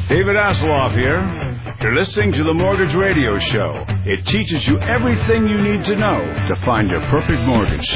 David Hasselhoff here. You're listening to the Mortgage Radio Show. It teaches you everything you need to know to find your perfect mortgage.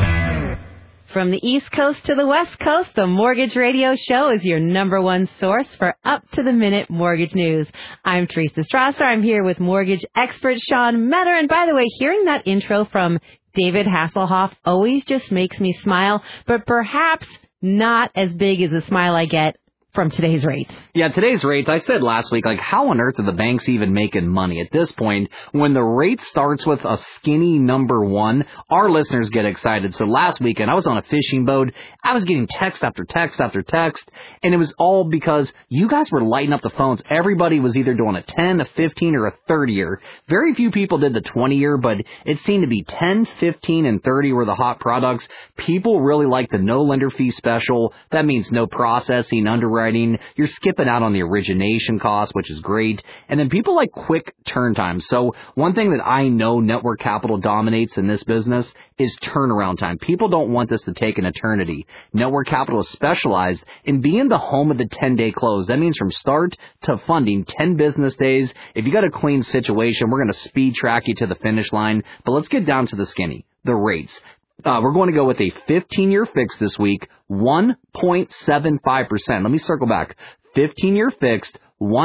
From the East Coast to the West Coast, the Mortgage Radio Show is your number one source for up-to-the-minute mortgage news. I'm Teresa Strasser. I'm here with mortgage expert Sean Metter. And by the way, hearing that intro from David Hasselhoff always just makes me smile, but perhaps not as big as the smile I get from today's rates. Yeah, today's rates, I said last week, how on earth are the banks even making money at this point? When the rate starts with a skinny number one, our listeners get excited. So last weekend, I was on a fishing boat. I was getting text after text after text, and it was all because you guys were lighting up the phones. Everybody was either doing a 10, a 15, or a 30-year. Very few people did the 20-year, but it seemed to be 10, 15, and 30 were the hot products. People really like the no lender fee special. That means no processing, underwriting. You're skipping out on the origination cost, which is great. And then people like quick turn times. So one thing that I know Network Capital dominates in this business is turnaround time. People don't want this to take an eternity. Network Capital is specialized in being the home of the 10-day close. That means from start to funding, 10 business days. If you got a clean situation, we're going to speed track you to the finish line. But let's get down to the skinny, the rates. We're going to go with a 15-year fix this week, 1.75%. Let me circle back. 15-year fixed,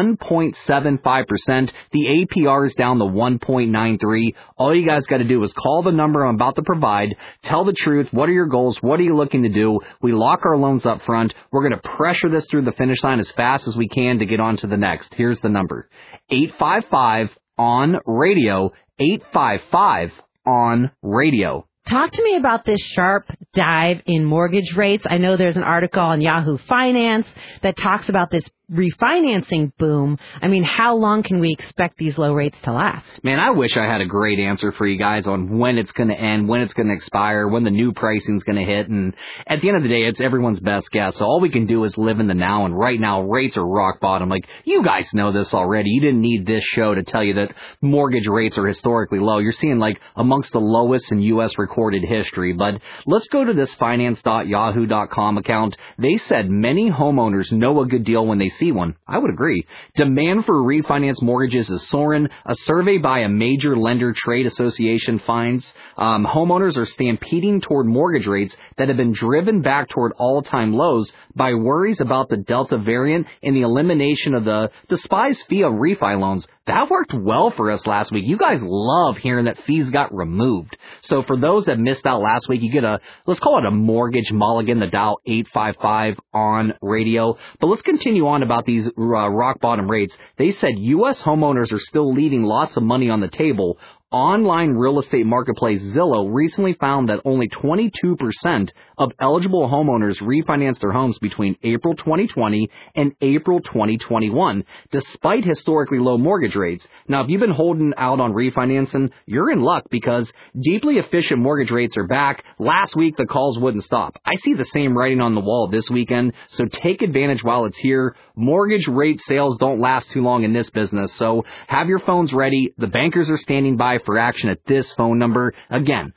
1.75%. The APR is down to 1.93. All you guys got to do is call the number I'm about to provide, tell the truth. What are your goals? What are you looking to do? We lock our loans up front. We're going to pressure this through the finish line as fast as we can to get on to the next. Here's the number. 855 on radio. 855 on radio. Talk to me about this sharp dive in mortgage rates. I know there's an article on Yahoo Finance that talks about this refinancing boom. I mean, how long can we expect these low rates to last? Man, I wish I had a great answer for you guys on when it's going to end, when it's going to expire, when the new pricing's going to hit. And at the end of the day, it's everyone's best guess. So all we can do is live in the now. And right now, rates are rock bottom. Like, you guys know this already. You didn't need this show to tell you that mortgage rates are historically low. You're seeing amongst the lowest in U.S. recorded history. But let's go to this finance.yahoo.com account. They said many homeowners know a good deal when they see one. I would agree. Demand for refinance mortgages is soaring. A survey by a major lender trade association finds homeowners are stampeding toward mortgage rates that have been driven back toward all-time lows by worries about the Delta variant and the elimination of the despised fee of refi loans. That worked well for us last week. You guys love hearing that fees got removed. So for those that missed out last week, you get let's call it a mortgage mulligan, the dial 855 on radio. But let's continue on about these rock bottom rates. They said U.S. homeowners are still leaving lots of money on the table. Online real estate marketplace Zillow recently found that only 22% of eligible homeowners refinanced their homes between April 2020 and April 2021, despite historically low mortgage rates. Now, if you've been holding out on refinancing, you're in luck because deeply efficient mortgage rates are back. Last week, the calls wouldn't stop. I see the same writing on the wall this weekend, so take advantage while it's here. Mortgage rate sales don't last too long in this business, so have your phones ready. The bankers are standing by for action at this phone number. Again,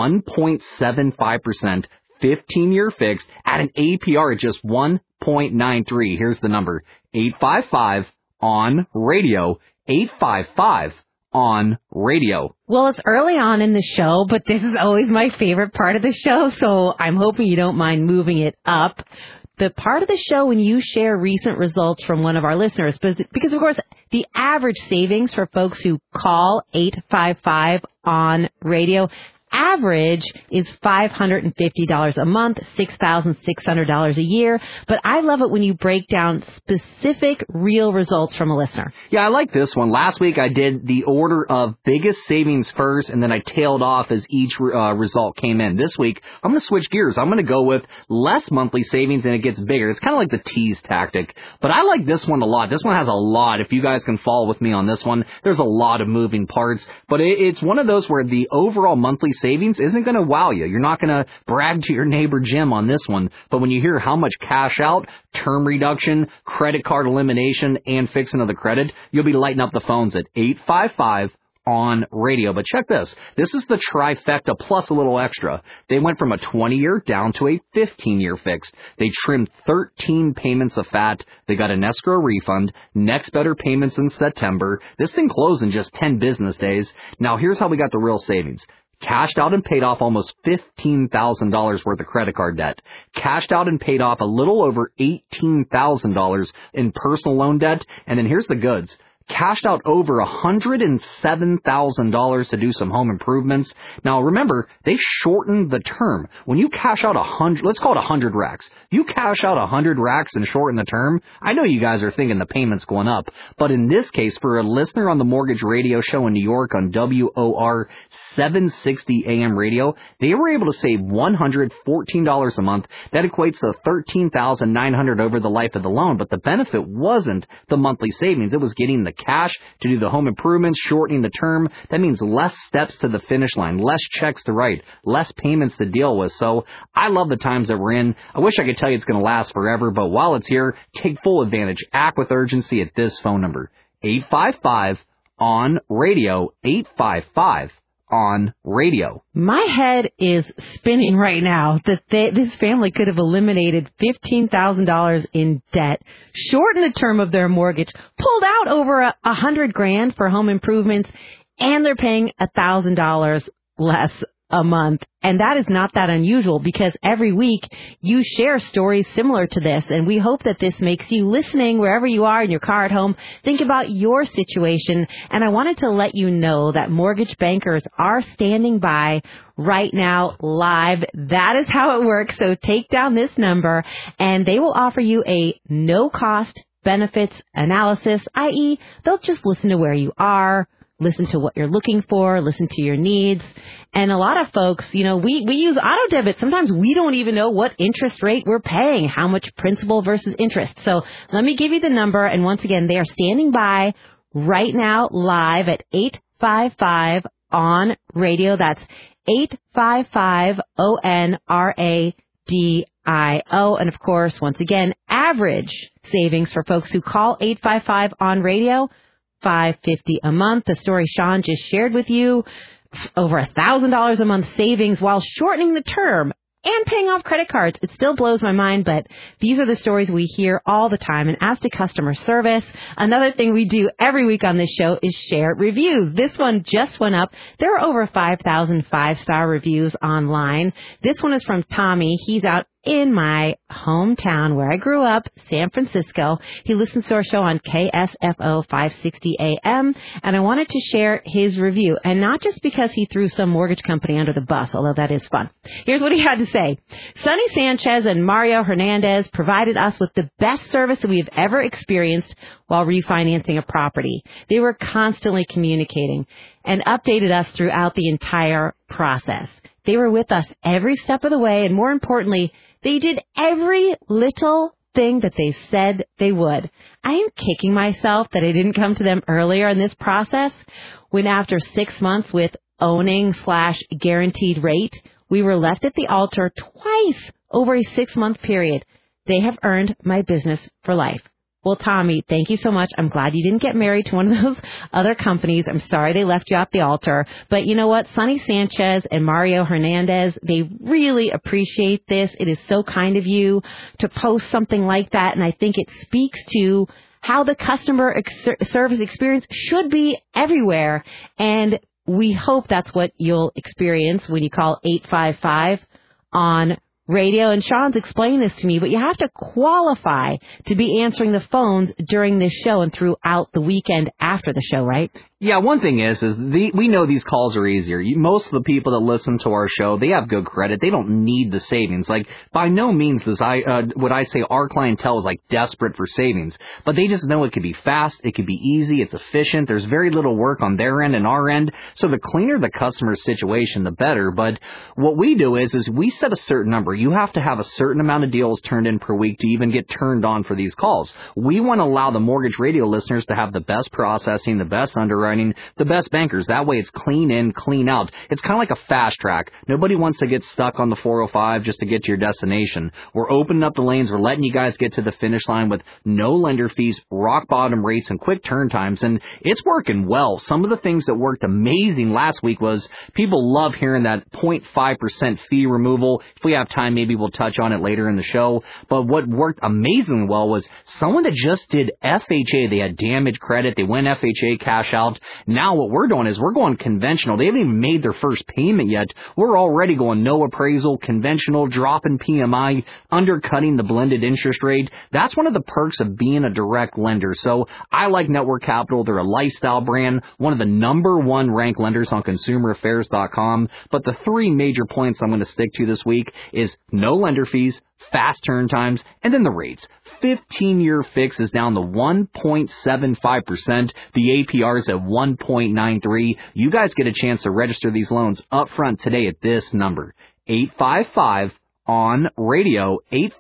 1.75%, 15-year fixed at an APR at just 1.93. Here's the number. 855 on radio. 855 on radio. Well, it's early on in the show, but this is always my favorite part of the show, so I'm hoping you don't mind moving it up. The part of the show when you share recent results from one of our listeners, because of course, the average savings for folks who call 855 on radio average is $550 a month, $6,600 a year. But I love it when you break down specific real results from a listener. Yeah, I like this one. Last week I did the order of biggest savings first, and then I tailed off as each result came in. This week, I'm going to switch gears. I'm going to go with less monthly savings and it gets bigger. It's kind of like the tease tactic. But I like this one a lot. This one has a lot. If you guys can follow with me on this one, there's a lot of moving parts. But it's one of those where the overall monthly savings isn't going to wow you. You're not going to brag to your neighbor Jim on this one. But when you hear how much cash out, term reduction, credit card elimination, and fixing of the credit, you'll be lighting up the phones at 855 on radio. But check this. This is the trifecta plus a little extra. They went from a 20-year down to a 15-year fixed. They trimmed 13 payments of fat. They got an escrow refund. Next better payments in September. This thing closed in just 10 business days. Now here's how we got the real savings. Cashed out and paid off almost $15,000 worth of credit card debt. Cashed out and paid off a little over $18,000 in personal loan debt. And then here's the goods. Cashed out over $107,000 to do some home improvements. Now remember, they shortened the term. When you cash out 100, let's call it 100 racks. You cash out 100 racks and shorten the term. I know you guys are thinking the payment's going up, but in this case, for a listener on the Mortgage Radio Show in New York on WOR 760 AM radio, they were able to save $114 a month. That equates to $13,900 over the life of the loan, but the benefit wasn't the monthly savings. It was getting the cash to do the home improvements, shortening the term. That means less steps to the finish line, less checks to write, less payments to deal with. So I love the times that we're in. I wish I could tell you it's going to last forever, but while it's here, take full advantage. Act with urgency at this phone number, 855-ON-RADIO, 855 on radio. My head is spinning right now that this family could have eliminated $15,000 in debt, shortened the term of their mortgage, pulled out over $100,000 for home improvements, and they're paying $1,000 less a month. And that is not that unusual because every week you share stories similar to this. And we hope that this makes you, listening wherever you are in your car, at home, think about your situation. And I wanted to let you know that mortgage bankers are standing by right now live. That is how it works. So take down this number and they will offer you a no-cost benefits analysis, i.e. they'll just listen to where you are, listen to what you're looking for, listen to your needs. And a lot of folks, we use auto debit. Sometimes we don't even know what interest rate we're paying, how much principal versus interest. So let me give you the number. And once again, they are standing by right now live at 855 on radio. That's 855 ONRADIO. And of course, once again, average savings for folks who call 855 on radio, $550 a month. The story Sean just shared with you, over $1,000 a month savings while shortening the term and paying off credit cards. It still blows my mind, but these are the stories we hear all the time. And as to customer service, another thing we do every week on this show is share reviews. This one just went up. There are over 5,000 five-star reviews online. This one is from Tommy. He's out in my hometown where I grew up, San Francisco. He listens to our show on KSFO 560 AM, and I wanted to share his review, and not just because he threw some mortgage company under the bus, although that is fun. Here's what he had to say. Sonny Sanchez and Mario Hernandez provided us with the best service that we have ever experienced while refinancing a property. They were constantly communicating and updated us throughout the entire process. They were with us every step of the way, and more importantly, they did every little thing that they said they would. I am kicking myself that I didn't come to them earlier in this process when after 6 months with owning/guaranteed rate, we were left at the altar twice over a 6-month period. They have earned my business for life. Well, Tommy, thank you so much. I'm glad you didn't get married to one of those other companies. I'm sorry they left you off the altar. But you know what? Sonny Sanchez and Mario Hernandez, they really appreciate this. It is so kind of you to post something like that. And I think it speaks to how the customer service experience should be everywhere. And we hope that's what you'll experience when you call 855 on radio. And Sean's explained this to me, but you have to qualify to be answering the phones during this show and throughout the weekend after the show, right? Yeah, one thing is we know these calls are easier. Most of the people that listen to our show, they have good credit. They don't need the savings. Like, by no means would I say our clientele is like desperate for savings, but they just know it could be fast, it could be easy, it's efficient. There's very little work on their end and our end. So the cleaner the customer's situation, the better. But what we do is we set a certain number. You have to have a certain amount of deals turned in per week to even get turned on for these calls. We want to allow the Mortgage Radio listeners to have the best processing, the best underwriting, underwriting the best bankers. That way it's clean in, clean out. It's kind of like a fast track. Nobody wants to get stuck on the 405 just to get to your destination. We're opening up the lanes. We're letting you guys get to the finish line with no lender fees, rock bottom rates, and quick turn times. And it's working well. Some of the things that worked amazing last week was people love hearing that 0.5% fee removal. If we have time, maybe we'll touch on it later in the show. But what worked amazingly well was someone that just did FHA. They had damage credit. They went FHA cash out. Now what we're doing is we're going conventional. They haven't even made their first payment yet. We're already going no appraisal, conventional, dropping PMI, undercutting the blended interest rate. That's one of the perks of being a direct lender. So I like Network Capital. They're a lifestyle brand, one of the number one ranked lenders on consumeraffairs.com. But the three major points I'm going to stick to this week is no lender fees, fast turn times, and then the rates. 15-year fix is down to 1.75%. The APR is at 1.93. You guys get a chance to register these loans up front today at this number, 855-ON-RADIO,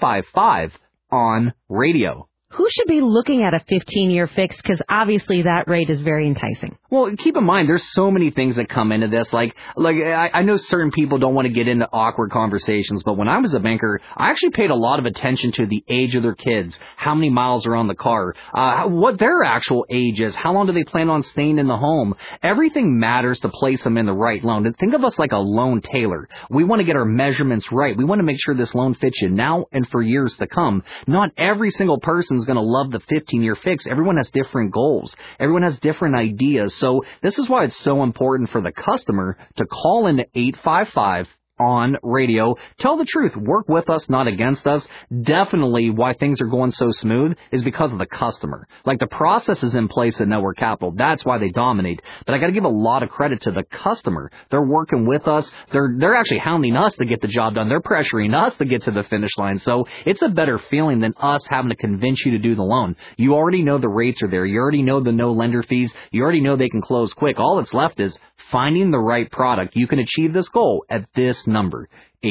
855-ON-RADIO. Who should be looking at a 15-year fix? Because obviously that rate is very enticing. Well, keep in mind, there's so many things that come into this. Like I know certain people don't want to get into awkward conversations, but when I was a banker, I actually paid a lot of attention to the age of their kids, how many miles are on the car, what their actual age is, how long do they plan on staying in the home. Everything matters to place them in the right loan. And think of us like a loan tailor. We want to get our measurements right. We want to make sure this loan fits you now and for years to come. Not every single person is going to love the 15-year fix. Everyone has different goals. Everyone has different ideas. So this is why it's so important for the customer to call into 855 on radio. Tell the truth. Work with us, not against us. Definitely why things are going so smooth is because of the customer. Like the process is in place at Network Capital. That's why they dominate. But I got to give a lot of credit to the customer. They're working with us. They're actually hounding us to get the job done. They're pressuring us to get to the finish line. So it's a better feeling than us having to convince you to do the loan. You already know the rates are there. You already know the no lender fees. You already know they can close quick. All that's left is finding the right product. You can achieve this goal at this number,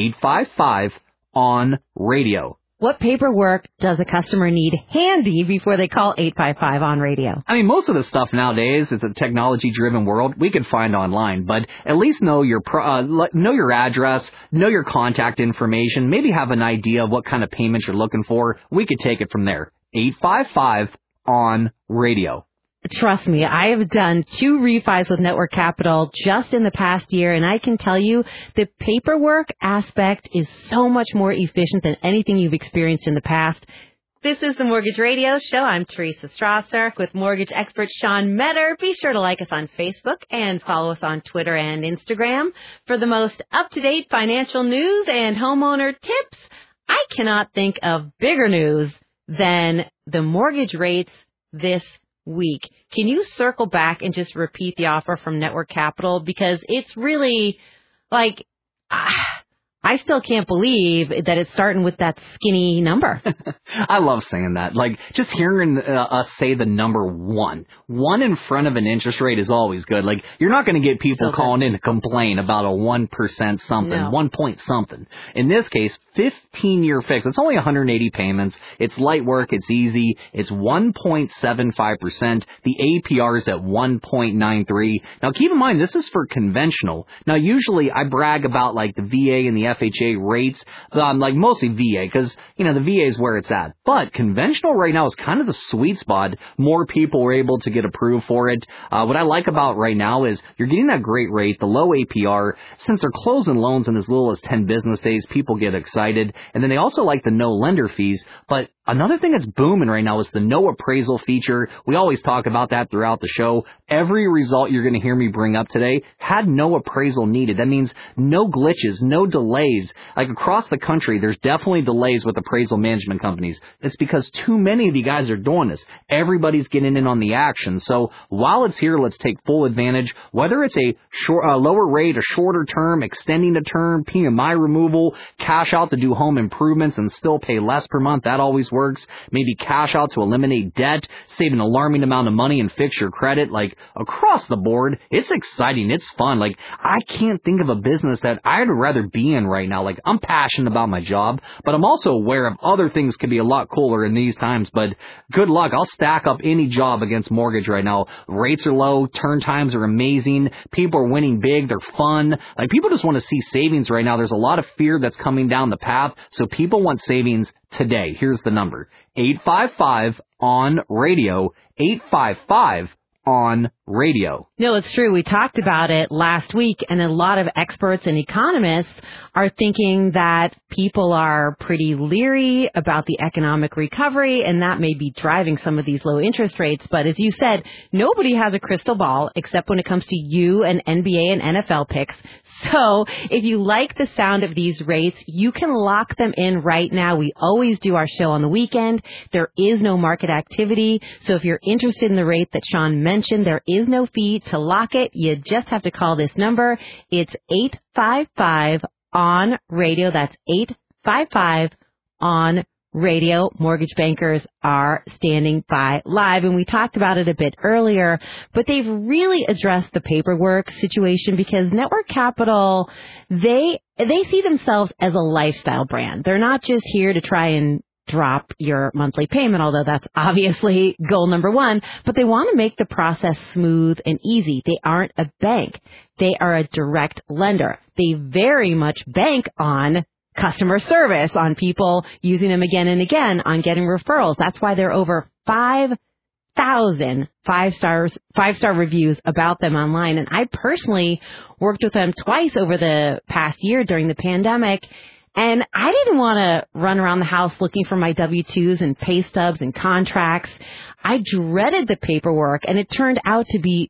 855-ON-RADIO. What paperwork does a customer need handy before they call 855 on radio? I mean, most of the stuff nowadays, it's a technology-driven world. We can find online, but at least know your address, know your contact information, maybe have an idea of what kind of payments you're looking for. We could take it from there. 855-ON-RADIO. Trust me, I have done 2 refis with Network Capital just in the past year, and I can tell you the paperwork aspect is so much more efficient than anything you've experienced in the past. This is the Mortgage Radio Show. I'm Teresa Strasser with mortgage expert Sean Metter. Be sure to like us on Facebook and follow us on Twitter and Instagram for the most up-to-date financial news and homeowner tips. I cannot think of bigger news than the mortgage rates this week. Can you circle back and just repeat the offer from Network Capital? Because it's really like, I still can't believe that it's starting with that skinny number. I love saying that. Like, just hearing us say the number one in front of an interest rate is always good. Like, you're not going to get people calling in to complain about a 1% something, 1 point something. In this case, 15-year fix. It's only 180 payments. It's light work. It's easy. It's 1.75%. The APR is at 1.93. Now, keep in mind, this is for conventional. Now, usually I brag about, like, the VA and the FHA rates, like mostly VA, because, you know, the VA is where it's at. But conventional right now is kind of the sweet spot. More people were able to get approved for it. What I like about right now is you're getting that great rate, the low APR. Since they're closing loans in as little as 10 business days, people get excited. And then they also like the no lender fees. But another thing that's booming right now is the no appraisal feature. We always talk about that throughout the show. Every result you're going to hear me bring up today had no appraisal needed. That means no glitches, no delays. Like across the country, there's definitely delays with appraisal management companies. It's because too many of you guys are doing this. Everybody's getting in on the action. So while it's here, let's take full advantage. Whether it's a lower rate, a shorter term, extending the term, PMI removal, cash out to do home improvements and still pay less per month, that always works. Maybe cash out to eliminate debt, save an alarming amount of money and fix your credit. Like across the board, it's exciting. It's fun. Like I can't think of a business that I'd rather be in right now. Like, I'm passionate about my job, but I'm also aware of other things could be a lot cooler in these times. But good luck. I'll stack up any job against mortgage right now. Rates are low. Turn times are amazing. People are winning big. They're fun. Like, people just want to see savings right now. There's a lot of fear that's coming down the path. So people want savings today. Here's the number. 855-ON-RADIO. 855-ON-RADIO. No, it's true. We talked about it last week, and a lot of experts and economists are thinking that people are pretty leery about the economic recovery, and that may be driving some of these low interest rates. But as you said, nobody has a crystal ball except when it comes to you and NBA and NFL picks. So if you like the sound of these rates, you can lock them in right now. We always do our show on the weekend. There is no market activity. So if you're interested in the rate that Sean mentioned, there is no fee to lock it. You just have to call this number. It's 855-ON-RADIO. That's 855-ON-RADIO. Mortgage bankers are standing by live, and we talked about it a bit earlier, but they've really addressed the paperwork situation because Network Capital, they see themselves as a lifestyle brand. They're not just here to try and drop your monthly payment, although that's obviously goal number one, but they want to make the process smooth and easy. They aren't a bank. They are a direct lender. They very much bank on customer service, on people using them again and again, on getting referrals. That's why there are over 5,000 five-star reviews about them online. And I personally worked with them twice over the past year during the pandemic. And I didn't want to run around the house looking for my W-2s and pay stubs and contracts. I dreaded the paperwork, and it turned out to be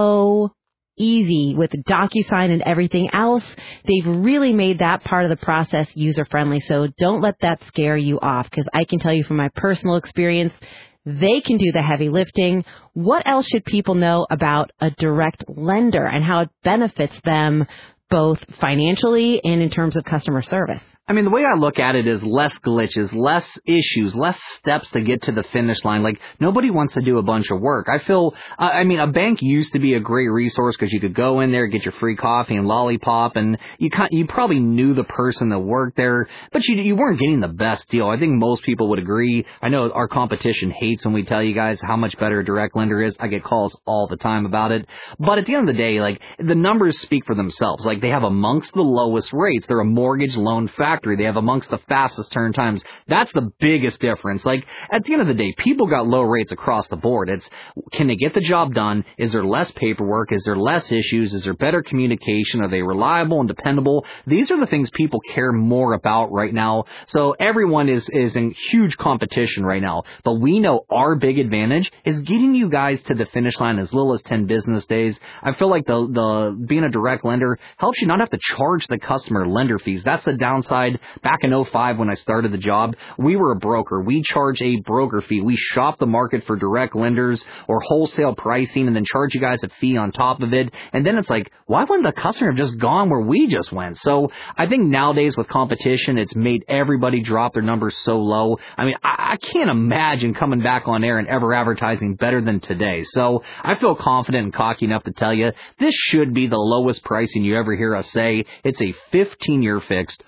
so easy with DocuSign and everything else. They've really made that part of the process user-friendly. So don't let that scare you off, because I can tell you from my personal experience, they can do the heavy lifting. What else should people know about a direct lender and how it benefits them both financially and in terms of customer service? I mean, the way I look at it is less glitches, less issues, less steps to get to the finish line. Like, nobody wants to do a bunch of work. I feel, a bank used to be a great resource because you could go in there, get your free coffee and lollipop, and you probably knew the person that worked there, but you weren't getting the best deal. I think most people would agree. I know our competition hates when we tell you guys how much better a direct lender is. I get calls all the time about it. But at the end of the day, like, the numbers speak for themselves. Like, they have amongst the lowest rates. They're a mortgage loan factory. They have amongst the fastest turn times. That's the biggest difference. Like, at the end of the day, people got low rates across the board. It's, can they get the job done? Is there less paperwork? Is there less issues? Is there better communication? Are they reliable and dependable? These are the things people care more about right now. So everyone is in huge competition right now. But we know our big advantage is getting you guys to the finish line as little as 10 business days. I feel like the being a direct lender helps you not have to charge the customer lender fees. That's the downside. Back in 2005 when I started the job, we were a broker. We charge a broker fee. We shop the market for direct lenders or wholesale pricing and then charge you guys a fee on top of it. And then it's like, why wouldn't the customer have just gone where we just went? So I think nowadays with competition, it's made everybody drop their numbers so low. I mean, I can't imagine coming back on air and ever advertising better than today. So I feel confident and cocky enough to tell you this should be the lowest pricing you ever hear us say. It's a 15-year fixed,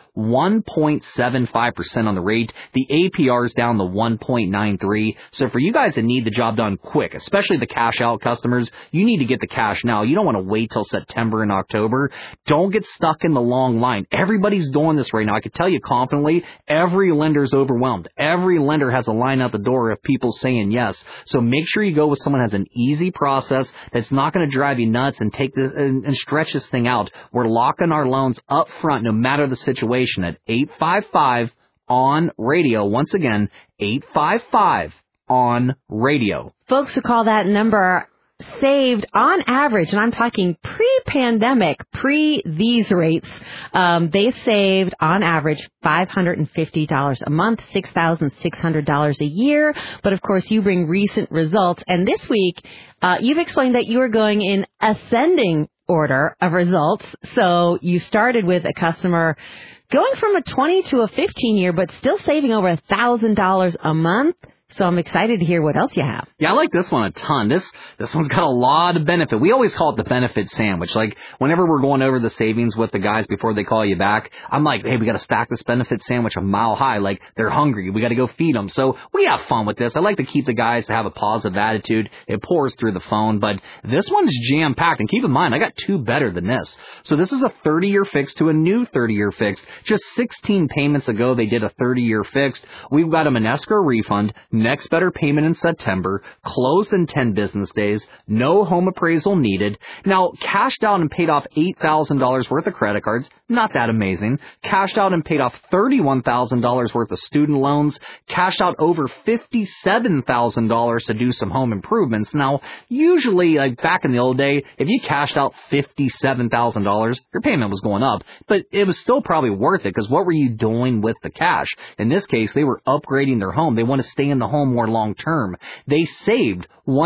1.75% on the rate. The APR is down to 1.93. So for you guys that need the job done quick, especially the cash out customers, you need to get the cash now. You don't want to wait till September and October. Don't get stuck in the long line. Everybody's doing this right now. I can tell you confidently, every lender's overwhelmed. Every lender has a line out the door of people saying yes. So make sure you go with someone who has an easy process that's not going to drive you nuts and take this and stretch this thing out. We're locking our loans up front no matter the situation at 855-ON-RADIO. Once again, 855-ON-RADIO. Folks who call that number saved on average, and I'm talking pre-pandemic, these rates, they saved on average $550 a month, $6,600 a year. But of course, you bring recent results. And this week, you've explained that you are going in ascending order of results. So you started with a customer going from a 20 to a 15 year, but still saving over $1,000 a month. So I'm excited to hear what else you have. Yeah, I like this one a ton. This one's got a lot of benefit. We always call it the benefit sandwich. Like, whenever we're going over the savings with the guys before they call you back, I'm like, hey, we got to stack this benefit sandwich a mile high. Like, they're hungry. We got to go feed them. So we have fun with this. I like to keep the guys to have a positive attitude. It pours through the phone, but this one is jam-packed. And keep in mind, I got two better than this. So this is a 30-year fix to a new 30-year fix. Just 16 payments ago, they did a 30-year fixed. We've got them an escrow refund, next better payment in September, closed in 10 business days, no home appraisal needed. Now, cashed out and paid off $8,000 worth of credit cards, not that amazing. Cashed out and paid off $31,000 worth of student loans, cashed out over $57,000 to do some home improvements. Now, usually, like back in the old day, if you cashed out $57,000, your payment was going up, but it was still probably worth it, because what were you doing with the cash? In this case, they were upgrading their home. They want to stay in the home more long term. They saved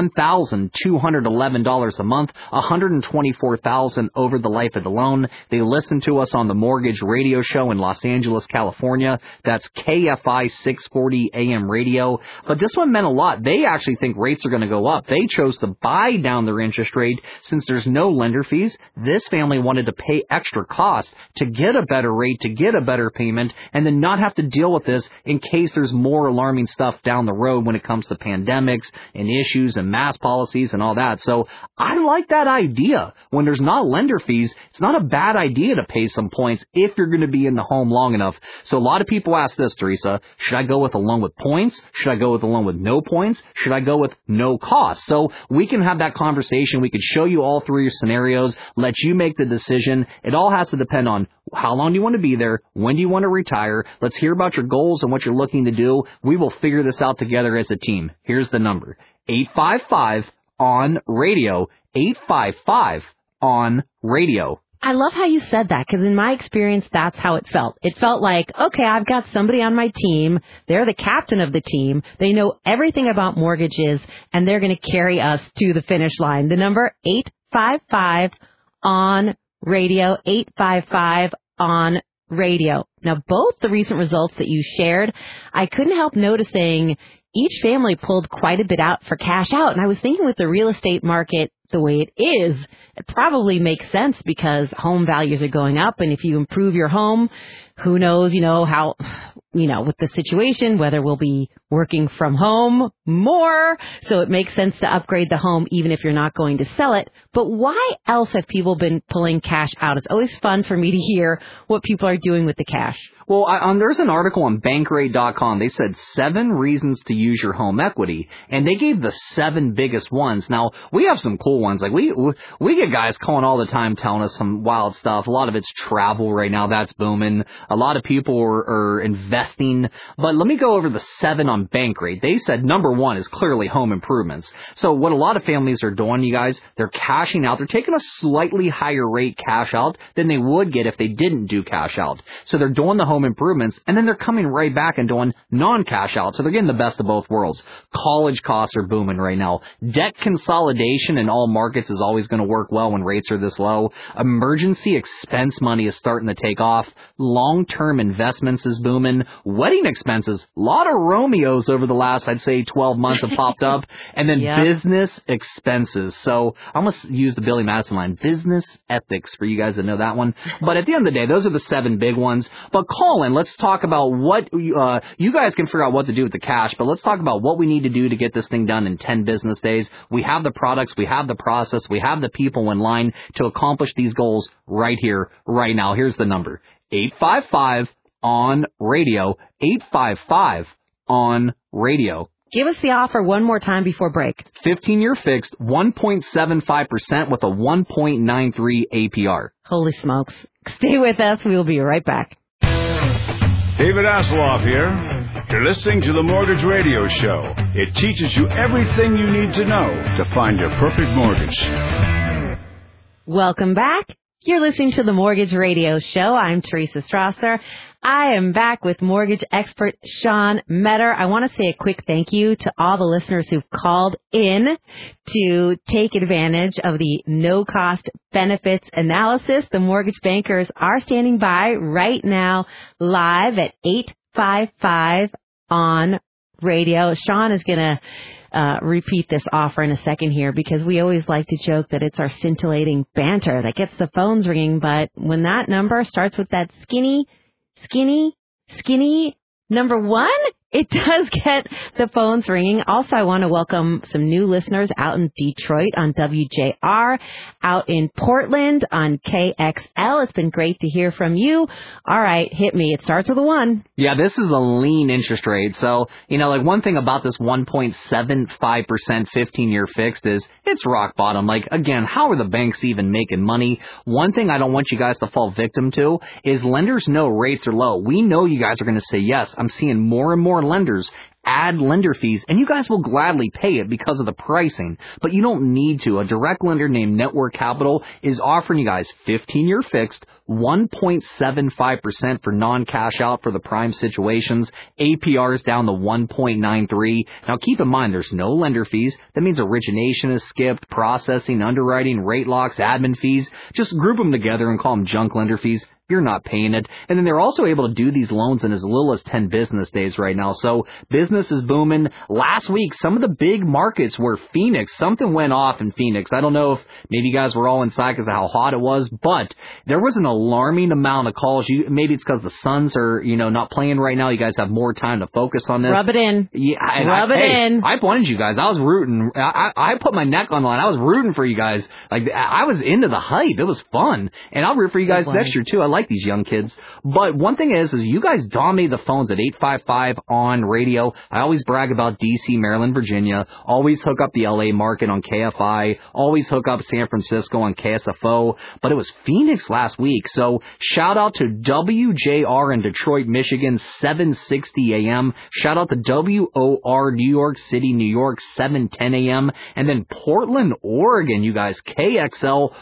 $1,211 a month, $124,000 over the life of the loan. They listen to us on the Mortgage Radio Show in Los Angeles, California. That's KFI 640 AM radio. But this one meant a lot. They actually think rates are going to go up. They chose to buy down their interest rate since there's no lender fees. This family wanted to pay extra costs to get a better rate, to get a better payment, and then not have to deal with this in case there's more alarming stuff down the road when it comes to pandemics and issues and mass policies and all that. So I like that idea. When there's not lender fees, it's not a bad idea to pay some points if you're going to be in the home long enough. So a lot of people ask this, Teresa, should I go with a loan with points? Should I go with a loan with no points? Should I go with no cost? So we can have that conversation. We could show you all three scenarios, let you make the decision. It all has to depend on how long do you want to be there? When do you want to retire? Let's hear about your goals and what you're looking to do. We will figure this out together as a team. Here's the number. 855-ON-RADIO. 855-ON-RADIO. I love how you said that, because in my experience, that's how it felt. It felt like, okay, I've got somebody on my team. They're the captain of the team. They know everything about mortgages, and they're going to carry us to the finish line. The number, 855-ON-RADIO, 855-ON-RADIO. Now, both the recent results that you shared, I couldn't help noticing each family pulled quite a bit out for cash out. And I was thinking, with the real estate market the way it is, it probably makes sense, because home values are going up. And if you improve your home, who knows, how, with the situation, whether we'll be working from home more. So it makes sense to upgrade the home, even if you're not going to sell it. But why else have people been pulling cash out? It's always fun for me to hear what people are doing with the cash. Well, there's an article on Bankrate.com. They said 7 reasons to use your home equity, and they gave the 7 biggest ones. Now, we have some cool ones. Like, we get guys calling all the time telling us some wild stuff. A lot of it's travel right now. That's booming. A lot of people are investing. But let me go over the 7 on Bankrate. They said number 1 is clearly home improvements. So what a lot of families are doing, you guys, they're cashing out. They're taking a slightly higher rate cash out than they would get if they didn't do cash out. So they're doing the home improvements, and then they're coming right back and doing non-cash out. So they're getting the best of both worlds. College costs are booming right now. Debt consolidation in all markets is always going to work well when rates are this low. Emergency expense money is starting to take off. Long-term investments is booming. Wedding expenses, a lot of Romeos over the last, I'd say, 12 months have popped up. And then business expenses. So I almost use the Billy Madison line, business ethics, for you guys that know that one. But at the end of the day, those are the 7 big ones. But call in. Let's talk about what you guys can figure out what to do with the cash, but let's talk about what we need to do to get this thing done in 10 business days. We have the products, we have the process, we have the people in line to accomplish these goals right here, right now. Here's the number. 855-ON-RADIO. 855-ON-RADIO. Give us the offer one more time before break. 15-year fixed, 1.75% with a 1.93 APR. Holy smokes. Stay with us. We will be right back. David Asloff here. You're listening to the Mortgage Radio Show. It teaches you everything you need to know to find your perfect mortgage. Welcome back. You're listening to the Mortgage Radio Show. I'm Teresa Strasser. I am back with mortgage expert Sean Metter. I want to say a quick thank you to all the listeners who've called in to take advantage of the no-cost benefits analysis. The mortgage bankers are standing by right now live at 855-ON Radio. Sean is going to repeat this offer in a second here because we always like to joke that it's our scintillating banter that gets the phones ringing. But when that number starts with that skinny number 1, it does get the phones ringing. Also, I want to welcome some new listeners out in Detroit on WJR, out in Portland on KXL. It's been great to hear from you. All right, hit me. It starts with a 1. Yeah, this is a lean interest rate. So, like one thing about this 1.75% 15-year fixed is it's rock bottom. Like, again, how are the banks even making money? One thing I don't want you guys to fall victim to is lenders know rates are low. We know you guys are going to say, yes, I'm seeing more and more lenders add lender fees, and you guys will gladly pay it because of the pricing, but you don't need to. A direct lender named Network Capital is offering you guys 15-year fixed, 1.75% for non-cash out for the prime situations, APRs down to 1.93. Now keep in mind, there's no lender fees. That means origination is skipped, processing, underwriting, rate locks, admin fees. Just group them together and call them junk lender fees. You're not paying it. And then they're also able to do these loans in as little as 10 business days right now. So business is booming. Last week, some of the big markets were Phoenix. Something went off in Phoenix. I don't know if maybe you guys were all inside because of how hot it was, but there was an alarming amount of calls. Maybe it's because the Suns are, not playing right now. You guys have more time to focus on this. Rub it in. Yeah, Rub it in. I wanted you guys. I was rooting. I put my neck on the line. I was rooting for you guys. Like, I was into the hype. It was fun. And I'll root for you guys next year, too. I like these young kids. But one thing is you guys dominate the phones at 855 on radio. I always brag about D.C., Maryland, Virginia. Always hook up the L.A. market on KFI. Always hook up San Francisco on KSFO. But it was Phoenix last week. So shout out to WJR in Detroit, Michigan, 760 a.m. Shout out to WOR New York City, New York, 710 a.m. And then Portland, Oregon, you guys, KXL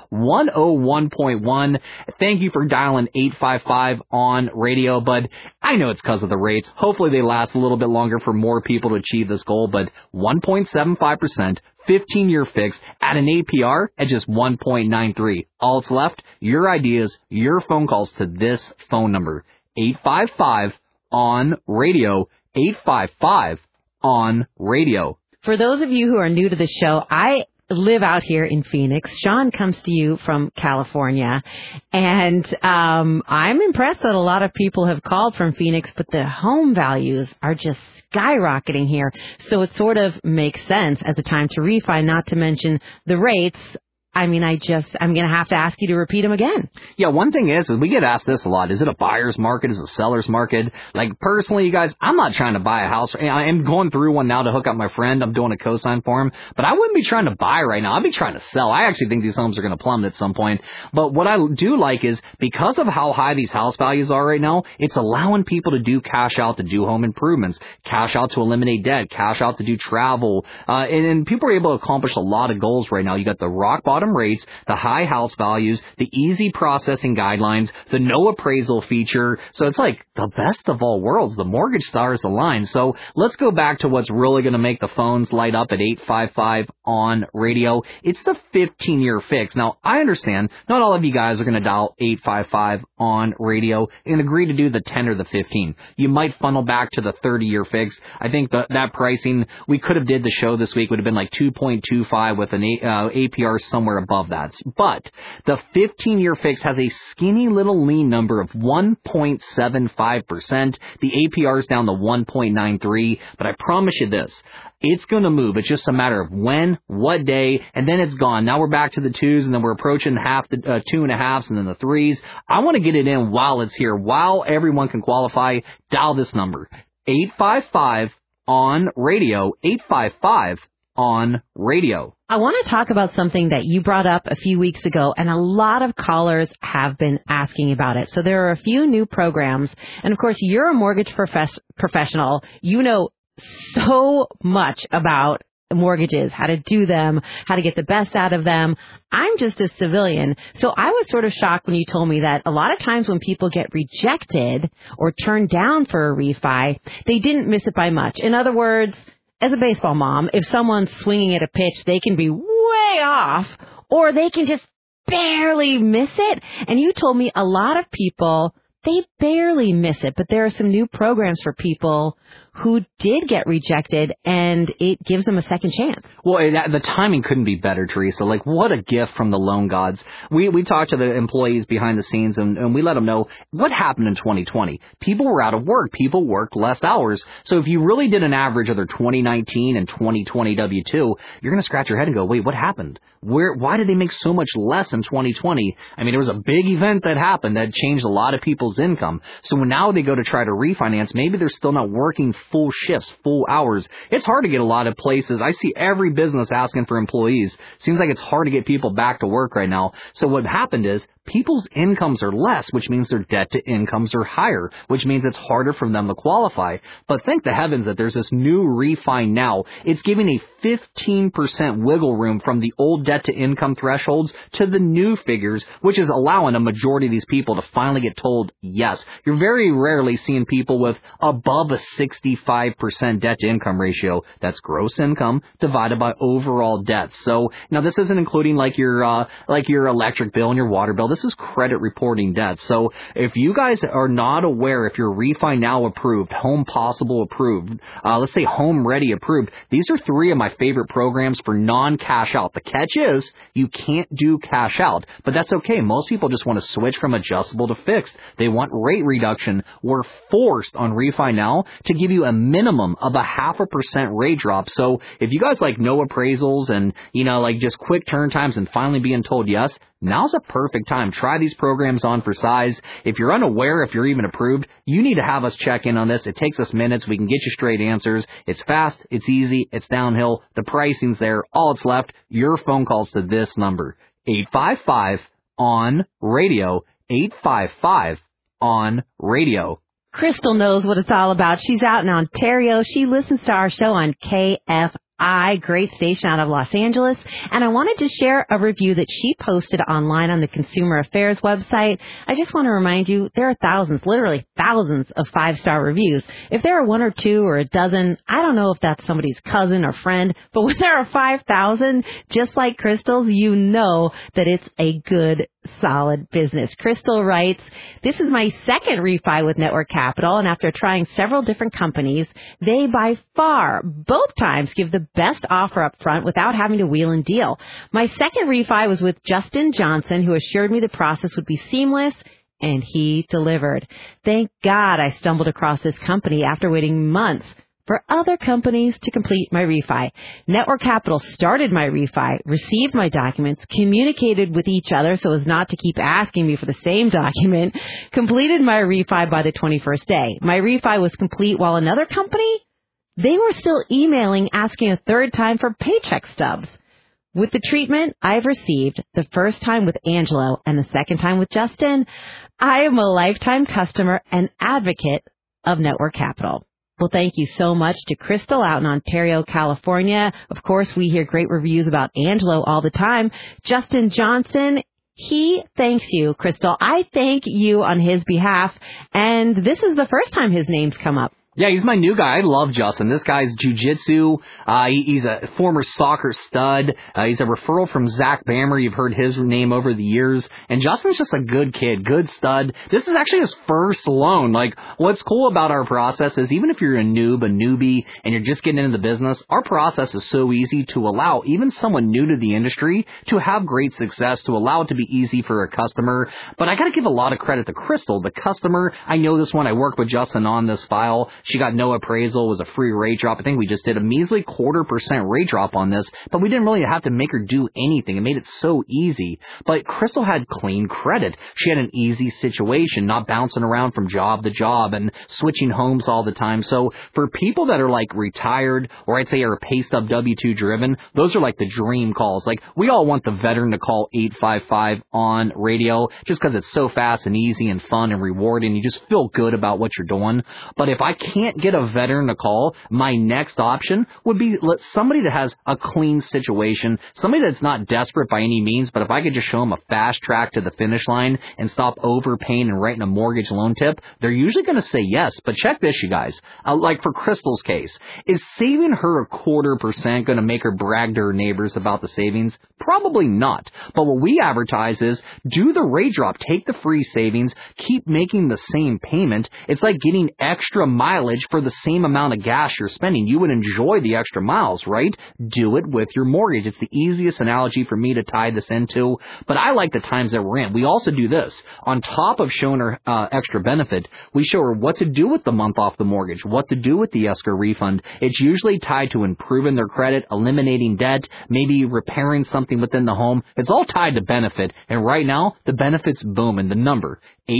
101.1. Thank you for dialing 855 on radio, but I know it's because of the rates. Hopefully they last a little bit longer for more people to achieve this goal, but 1.75%, 15-year fix at an APR at just 1.93. All it's left, your ideas, your phone calls to this phone number, 855 on radio, 855 on radio. For those of you who are new to the show, I live out here in Phoenix. Sean comes to you from California, and I'm impressed that a lot of people have called from Phoenix, but the home values are just skyrocketing here. So it sort of makes sense as a time to refi, not to mention the rates. I mean, I'm going to have to ask you to repeat them again. Yeah, one thing is we get asked this a lot. Is it a buyer's market? Is it a seller's market? Like, personally, you guys, I'm not trying to buy a house. I am going through one now to hook up my friend. I'm doing a cosign for him. But I wouldn't be trying to buy right now. I'd be trying to sell. I actually think these homes are going to plummet at some point. But what I do like is because of how high these house values are right now, it's allowing people to do cash out to do home improvements, cash out to eliminate debt, cash out to do travel. And people are able to accomplish a lot of goals right now. You got the rock bottom rates, the high house values, the easy processing guidelines, the no appraisal feature. So it's like the best of all worlds. The mortgage stars align. So let's go back to what's really going to make the phones light up at 855 on radio. It's the 15-year fix. Now, I understand not all of you guys are going to dial 855 on radio and agree to do the 10 or the 15. You might funnel back to the 30-year fix. I think that pricing, we could have did the show this week, would have been like 2.25 with an APR somewhere above that. But the 15-year fix has a skinny little lean number of 1.75%. The APR is down to 1.93. But I promise you this, it's going to move. It's just a matter of when, what day, and then it's gone. Now we're back to the 2s, and then we're approaching the 2.5s, and then the 3s. I want to get it in while it's here, while everyone can qualify. Dial this number, 855 on radio, 855 on radio. I want to talk about something that you brought up a few weeks ago, and a lot of callers have been asking about it. So there are a few new programs, and of course, you're a mortgage professional. You know so much about mortgages, how to do them, how to get the best out of them. I'm just a civilian. So I was sort of shocked when you told me that a lot of times when people get rejected or turned down for a refi, they didn't miss it by much. In other words, as a baseball mom, if someone's swinging at a pitch, they can be way off, or they can just barely miss it. And you told me a lot of people, they barely miss it, but there are some new programs for people who did get rejected, and it gives them a second chance. Well, the timing couldn't be better, Teresa. Like, what a gift from the loan gods. We talked to the employees behind the scenes, and we let them know what happened in 2020. People were out of work. People worked less hours. So if you really did an average of their 2019 and 2020 W-2, you're going to scratch your head and go, wait, what happened? Why did they make so much less in 2020? I mean, there was a big event that happened that changed a lot of people's income. So now they go to try to refinance, maybe they're still not working full shifts, full hours. It's hard to get a lot of places. I see every business asking for employees. Seems like it's hard to get people back to work right now. So what happened is people's incomes are less, which means their debt to incomes are higher, which means it's harder for them to qualify. But thank the heavens that there's this new refi now. It's giving a 15% wiggle room from the old debt to income thresholds to the new figures, which is allowing a majority of these people to finally get told yes. You're very rarely seeing people with above a 65% debt to income ratio. That's gross income divided by overall debt. So now this isn't including like your electric bill and your water bill. This is credit reporting debt. So if you guys are not aware, if you're Refi Now approved, Home Possible approved, let's say Home Ready approved, these are three of my favorite programs for non-cash out. The catch is you can't do cash out, but that's okay. Most people just want to switch from adjustable to fixed. They want rate reduction. We're forced on Refi Now to give you a minimum of a 0.5% rate drop. So if you guys like no appraisals and, like just quick turn times and finally being told yes, now's a perfect time. Try these programs on for size. If you're unaware if you're even approved, you need to have us check in on this. It takes us minutes. We can get you straight answers. It's fast. It's easy. It's downhill. The pricing's there. All it's left, your phone calls to this number, 855-ON-RADIO, 855-ON-RADIO. Crystal knows what it's all about. She's out in Ontario. She listens to our show on KFI, great station out of Los Angeles. And I wanted to share a review that she posted online on the Consumer Affairs website. I just want to remind you, there are thousands, literally thousands of 5-star reviews. If there are one or two or a dozen, I don't know if that's somebody's cousin or friend, but when there are 5,000, just like Crystal's, you know that it's a good, solid business. Crystal writes, this is my second refi with Network Capital, and after trying several different companies, they by far, both times, give the best offer up front without having to wheel and deal. My second refi was with Justin Johnson, who assured me the process would be seamless, and he delivered. Thank God I stumbled across this company after waiting months for other companies to complete my refi. Network Capital started my refi, received my documents, communicated with each other so as not to keep asking me for the same document, completed my refi by the 21st day. My refi was complete while another company, they were still emailing asking a third time for paycheck stubs. With the treatment I've received, the first time with Angelo and the second time with Justin, I am a lifetime customer and advocate of Network Capital. Well, thank you so much to Crystal out in Ontario, California. Of course, we hear great reviews about Angelo all the time. Justin Johnson, he thanks you, Crystal. I thank you on his behalf. And this is the first time his name's come up. Yeah, he's my new guy. I love Justin. This guy's jiu-jitsu. He's a former soccer stud. He's a referral from Zach Bammer. You've heard his name over the years. And Justin's just a good kid, good stud. This is actually his first loan. Like, what's cool about our process is even if you're a newbie, and you're just getting into the business, our process is so easy to allow even someone new to the industry to have great success, to allow it to be easy for a customer. But I got to give a lot of credit to Crystal, the customer. I know this one. I worked with Justin on this file. She got no appraisal, was a free rate drop. I think we just did a measly 0.25% rate drop on this, but we didn't really have to make her do anything. It made it so easy. But Crystal had clean credit. She had an easy situation, not bouncing around from job to job and switching homes all the time. So for people that are like retired, or I'd say are pay stub W-2 driven, those are like the dream calls. Like, we all want the veteran to call 855-ON-RADIO just because it's so fast and easy and fun and rewarding. You just feel good about what you're doing. But if I can't get a veteran to call, my next option would be somebody that has a clean situation, somebody that's not desperate by any means, but if I could just show them a fast track to the finish line and stop overpaying and writing a mortgage loan tip, they're usually going to say yes. But check this, you guys. Like for Crystal's case, is saving her a 0.25% going to make her brag to her neighbors about the savings? Probably not. But what we advertise is, do the rate drop, take the free savings, keep making the same payment. It's like getting extra mileage for the same amount of gas you're spending. You would enjoy the extra miles, right? Do it with your mortgage. It's the easiest analogy for me to tie this into, but I like the times that we're in. We also do this. On top of showing her extra benefit, we show her what to do with the month off the mortgage, what to do with the escrow refund. It's usually tied to improving their credit, eliminating debt, maybe repairing something within the home. It's all tied to benefit, and right now, the benefit's booming. The number,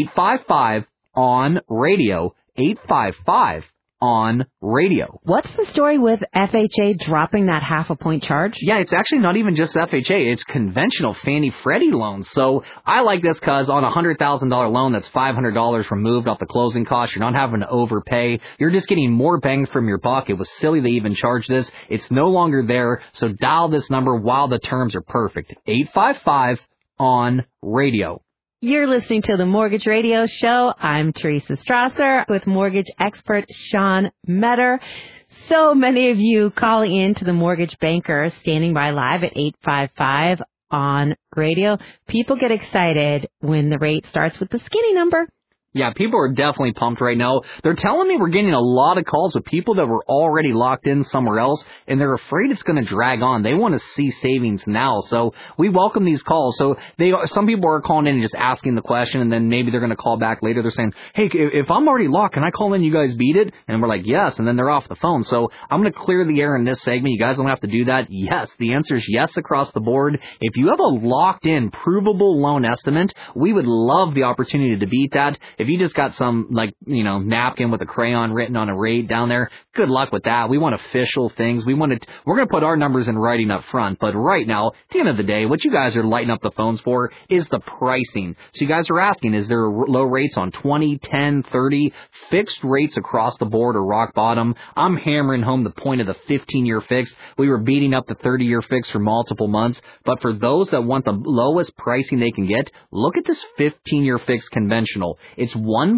855-ON-RADIO, 855 on radio. What's the story with FHA dropping that half a point charge? Yeah, it's actually not even just FHA. It's conventional Fannie Freddie loans. So I like this because on a $100,000 loan, that's $500 removed off the closing cost. You're not having to overpay. You're just getting more bang from your buck. It was silly they even charged this. It's no longer there. So dial this number while the terms are perfect. 855 on radio. You're listening to the Mortgage Radio Show. I'm Teresa Strasser with mortgage expert Sean Metter. So many of you calling in to the mortgage banker standing by live at 855 on radio. People get excited when the rate starts with the skinny number. Yeah, people are definitely pumped right now. They're telling me we're getting a lot of calls with people that were already locked in somewhere else, and they're afraid it's going to drag on. They want to see savings now, so we welcome these calls. So some people are calling in and just asking the question, and then maybe they're going to call back later. They're saying, hey, if I'm already locked, can I call in? You guys beat it? And we're like, yes, and then they're off the phone. So I'm going to clear the air in this segment. You guys don't have to do that. Yes, the answer is yes across the board. If you have a locked-in, provable loan estimate, we would love the opportunity to beat that. If you just got some, napkin with a crayon written on a rate down there, good luck with that. We want official things. We're going to put our numbers in writing up front. But right now, at the end of the day, what you guys are lighting up the phones for is the pricing. So you guys are asking, is there low rates on 20, 10, 30, fixed rates across the board or rock bottom? I'm hammering home the point of the 15-year fix. We were beating up the 30-year fix for multiple months. But for those that want the lowest pricing they can get, look at this 15-year fix conventional. It's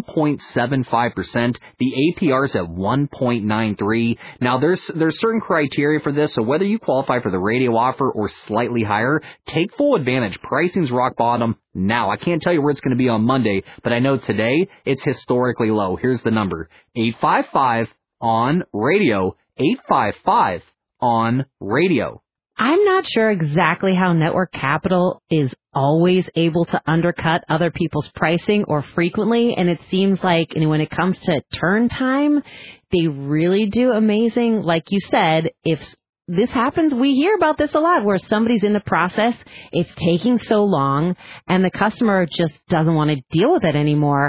1.75%. The APR is at 1.93. Now, there's certain criteria for this, so whether you qualify for the radio offer or slightly higher, take full advantage. Pricing's rock bottom now. I can't tell you where it's going to be on Monday, but I know today it's historically low. Here's the number, 855 on radio, 855 on radio. I'm not sure exactly how Network Capital is always able to undercut other people's pricing or frequently, and it seems like when it comes to turn time, they really do amazing. Like you said, if this happens, we hear about this a lot where somebody's in the process, it's taking so long, and the customer just doesn't want to deal with it anymore.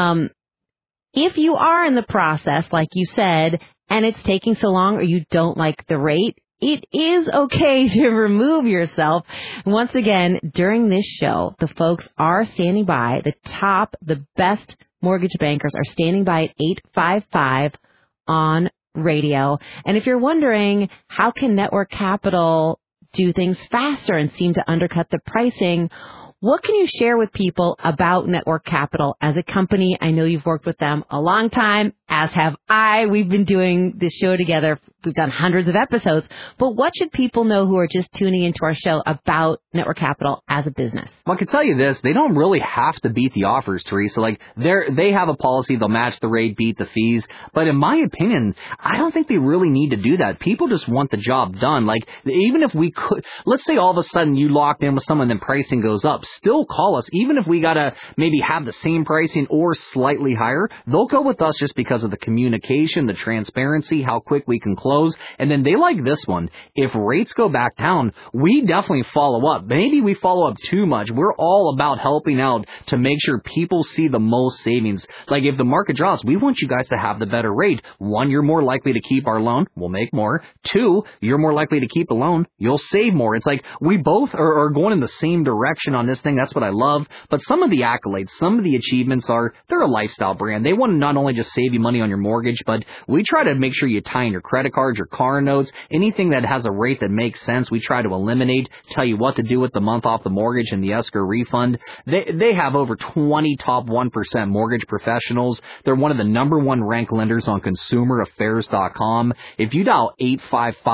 If you are in the process, like you said, and it's taking so long or you don't like the rate, it is okay to remove yourself. Once again, during this show, the folks are standing by. The best mortgage bankers are standing by at 855 on radio. And if you're wondering, how can Network Capital do things faster and seem to undercut the pricing, what can you share with people about Network Capital as a company? I know you've worked with them a long time, as have I. We've been doing this show together. We've done hundreds of episodes. But what should people know who are just tuning into our show about Network Capital as a business? Well, I can tell you this. They don't really have to beat the offers, Teresa. They have a policy. They'll match the rate, beat the fees. But in my opinion, I don't think they really need to do that. People just want the job done. Even if we could, let's say all of a sudden you locked in with someone and pricing goes up, still call us. Even if we got to maybe have the same pricing or slightly higher, they'll go with us just because of the communication, the transparency, how quick we can close. And then they like this one. If rates go back down, we definitely follow up. Maybe we follow up too much. We're all about helping out to make sure people see the most savings. If the market drops, we want you guys to have the better rate. 1, you're more likely to keep our loan. We'll make more. 2, you're more likely to keep the loan. You'll save more. It's like we both are going in the same direction on this thing. That's what I love. But some of the accolades, some of the achievements they're a lifestyle brand. They want to not only just save you money on your mortgage, but we try to make sure you tie in your credit cards, your car notes, anything that has a rate that makes sense, we try to eliminate, tell you what to do with the month off the mortgage and the escrow refund. They have over 20 top 1% mortgage professionals. They're one of the number 1 ranked lenders on consumeraffairs.com. If you dial 855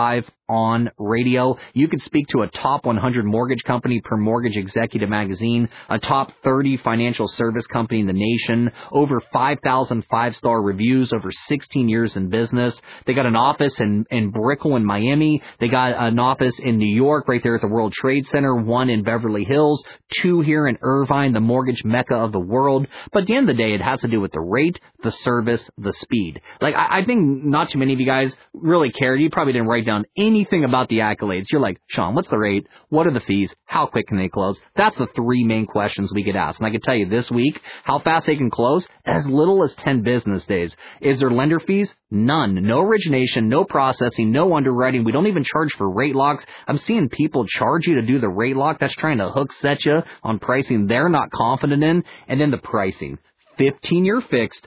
on radio. You could speak to a top 100 mortgage company per Mortgage Executive magazine, a top 30 financial service company in the nation, over 5,000 five-star reviews, over 16 years in business. They got an office in Brickell in Miami. They got an office in New York right there at the World Trade Center, one in Beverly Hills, two here in Irvine, the mortgage mecca of the world. But at the end of the day, it has to do with the rate, the service, the speed. Like, I think not too many of you guys really cared. You probably didn't write down anything about the accolades. You're like, Sean, what's the rate? What are the fees? How quick can they close? That's the three main questions we get asked. And I can tell you this week, how fast they can close, as little as 10 business days. Is there lender fees? None. No origination, no processing, no underwriting. We don't even charge for rate locks. I'm seeing people charge you to do the rate lock. That's trying to hook set you on pricing they're not confident in. And then the pricing. 15-year fixed,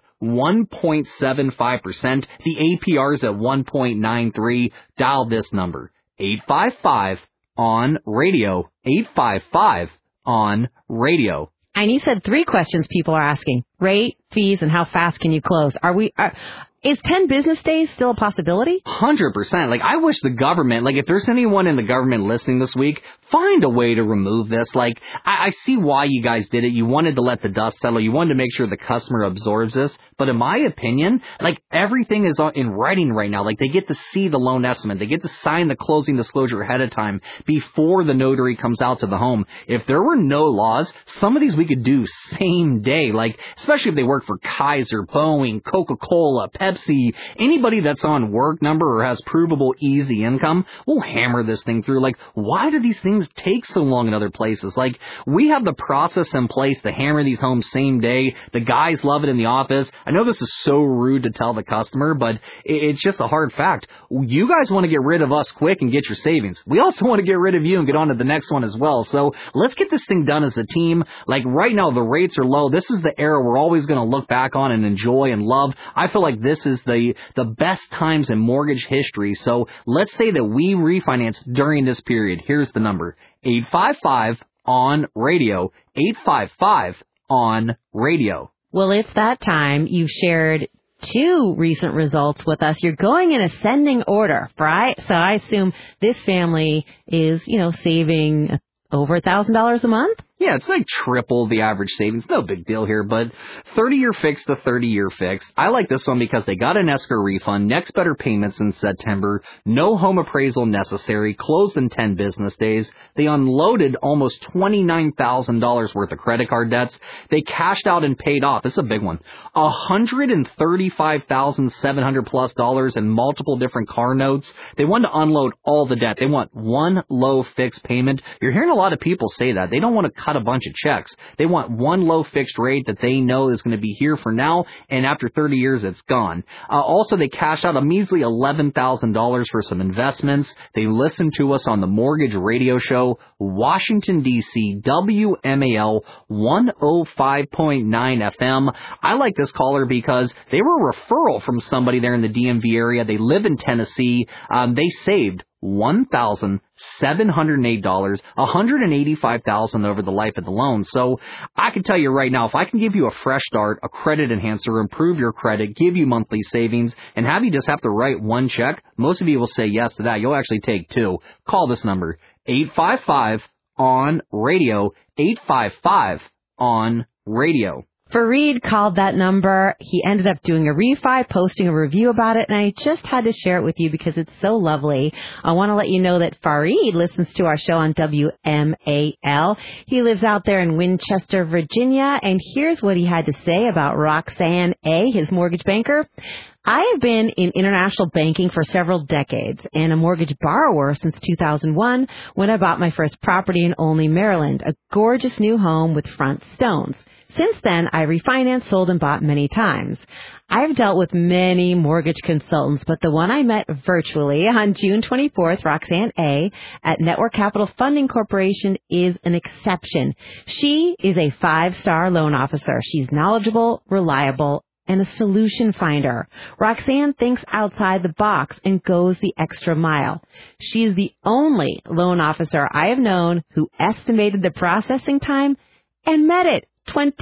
1.75%. The APR is at 1.93. Dial this number, 855 on radio, 855 on radio. And you said three questions people are asking: rate, fees, and how fast can you close? Is 10 business days still a possibility? 100%. Like, I wish the government, like, if there's anyone in the government listening this week, find a way to remove this. Like, I see why you guys did it. You wanted to let the dust settle. You wanted to make sure the customer absorbs this. But in my opinion, like, everything is in writing right now. Like, they get to see the loan estimate. They get to sign the closing disclosure ahead of time before the notary comes out to the home. If there were no laws, some of these we could do same day. Like, especially if they work for Kaiser, Boeing, Coca-Cola, Pepsi, anybody that's on work number or has provable easy income, we'll hammer this thing through. Like, why do these things take so long in other places? Like, we have the process in place to hammer these homes same day. The guys love it in the office. I know this is so rude to tell the customer, but it's just a hard fact. You guys want to get rid of us quick and get your savings. We also want to get rid of you and get on to the next one as well. So let's get this thing done as a team. Like, right now, the rates are low. This is the era we're always going to look back on and enjoy and love. I feel like this is the best times in mortgage history. So let's say that we refinance during this period. Here's the number, 855 on radio, 855 on radio. Well, it's that time. You've shared two recent results with us. You're going in ascending order, right? So I assume this family is, saving over $1,000 a month? Yeah, it's like triple the average savings. No big deal here, but 30-year fixed to 30-year fixed. I like this one because they got an escrow refund, next better payments in September, no home appraisal necessary, closed in 10 business days. They unloaded almost $29,000 worth of credit card debts. They cashed out and paid off. This is a big one. $135,700 plus in multiple different car notes. They wanted to unload all the debt. They want one low fixed payment. You're hearing a lot of people say that. They don't want to cut a bunch of checks. They want one low fixed rate that they know is going to be here for now, and after 30 years, it's gone. Also, they cashed out a measly $11,000 for some investments. They listened to us on the Mortgage Radio Show, Washington, D.C., WMAL 105.9 FM. I like this caller because they were a referral from somebody there in the DMV area. They live in Tennessee. They saved $1,708, $185,000 over the life of the loan. So I can tell you right now, if I can give you a fresh start, a credit enhancer, improve your credit, give you monthly savings, and have you just have to write one check, most of you will say yes to that. You'll actually take two. Call this number, 855 on radio, 855 on radio. Fareed called that number. He ended up doing a refi, posting a review about it, and I just had to share it with you because it's so lovely. I want to let you know that Fareed listens to our show on WMAL. He lives out there in Winchester, Virginia, and here's what he had to say about Roxanne A., his mortgage banker. I have been in international banking for several decades and a mortgage borrower since 2001 when I bought my first property in Olney, Maryland, a gorgeous new home with front stones. Since then, I refinanced, sold, and bought many times. I've dealt with many mortgage consultants, but the one I met virtually on June 24th, Roxanne A., at Network Capital Funding Corporation, is an exception. She is a 5-star loan officer. She's knowledgeable, reliable, and a solution finder. Roxanne thinks outside the box and goes the extra mile. She is the only loan officer I have known who estimated the processing time and met it. 20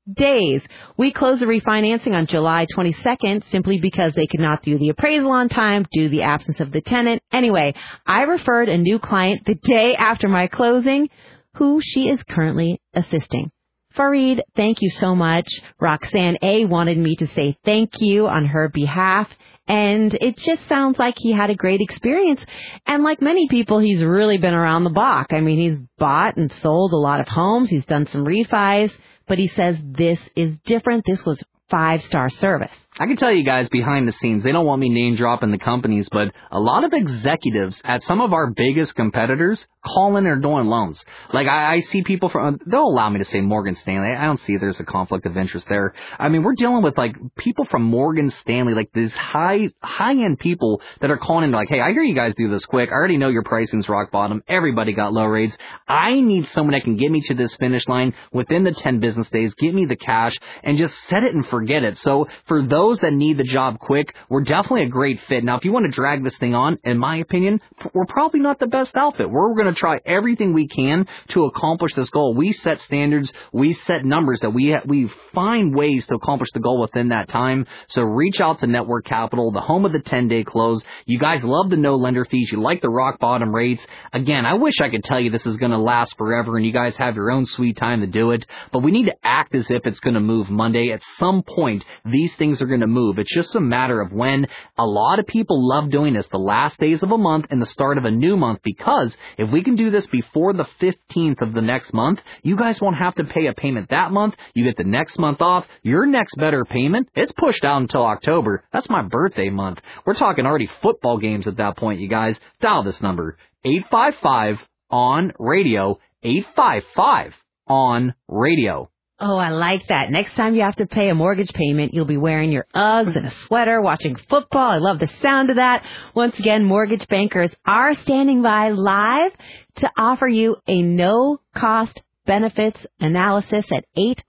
days. We closed the refinancing on July 22nd simply because they could not do the appraisal on time due to the absence of the tenant. Anyway, I referred a new client the day after my closing, who she is currently assisting. Fareed, thank you so much. Roxanne A. wanted me to say thank you on her behalf. And it just sounds like he had a great experience. And like many people, he's really been around the block. I mean, he's bought and sold a lot of homes. He's done some refis. But he says this is different. This was 5-star service. I can tell you guys behind the scenes, they don't want me name dropping the companies, but a lot of executives at some of our biggest competitors call in or doing loans. Like I see people from, they'll allow me to say Morgan Stanley. I don't see there's a conflict of interest there. I mean, we're dealing with like people from Morgan Stanley, like these high-end people that are calling in like, hey, I hear you guys do this quick. I already know your pricing's rock bottom. Everybody got low rates. I need someone that can get me to this finish line within the 10 business days, give me the cash, and just set it and forget it. So for those that need the job quick, we're definitely a great fit. Now, if you want to drag this thing on, in my opinion, we're probably not the best outfit. We're going to try everything we can to accomplish this goal. We set standards, we set numbers that we find ways to accomplish the goal within that time. So reach out to Network Capital, the home of the 10-day close. You guys love the no lender fees. You like the rock bottom rates. Again, I wish I could tell you this is going to last forever and you guys have your own sweet time to do it, but we need to act as if it's going to move Monday. At some point, these things are going to move. It's just a matter of when. A lot of people love doing this the last days of a month and the start of a new month, because if we can do this before the 15th of the next month, you guys won't have to pay a payment that month. You get the next month off. Your next better payment, it's pushed out until October. That's my birthday month. We're talking already football games at that point, you guys. Dial this number, 855-ON-RADIO, 855-ON-RADIO. Oh, I like that. Next time you have to pay a mortgage payment, you'll be wearing your Uggs and a sweater, watching football. I love the sound of that. again, mortgage bankers are standing by live to offer you a no-cost benefits analysis at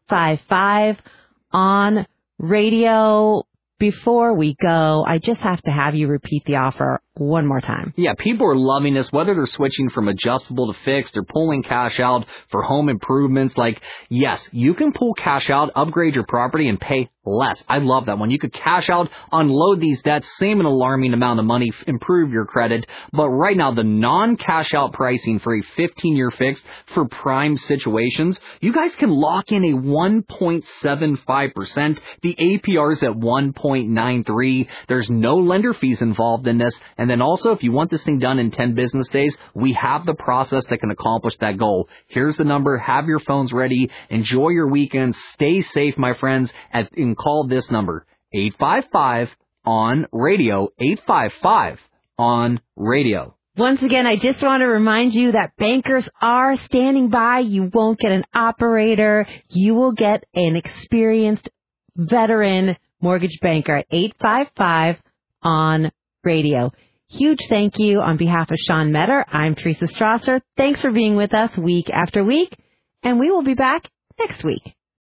855-ON-RADIO. Before we go, I just have to have you repeat the offer one more time. Yeah, people are loving this, whether they're switching from adjustable to fixed or pulling cash out for home improvements. Like, yes, you can pull cash out, upgrade your property, and pay less. I love that one. You could cash out, unload these debts, save an alarming amount of money, improve your credit. But right now, the non-cash out pricing for a 15-year fixed for prime situations, you guys can lock in a 1.75%. The APR is at 1.93. There's no lender fees involved in this. And then also, if you want this thing done in 10 business days, we have the process that can accomplish that goal. Here's the number. Have your phones ready. Enjoy your weekend. Stay safe, my friends. And call this number, 855-ON-RADIO, 855-ON-RADIO. Once again, I just want to remind you that bankers are standing by. You won't get an operator. You will get an experienced veteran mortgage banker at 855-ON-RADIO. Huge thank you on behalf of Sean Metter. I'm Teresa Strasser. Thanks for being with us week after week, and we will be back next week.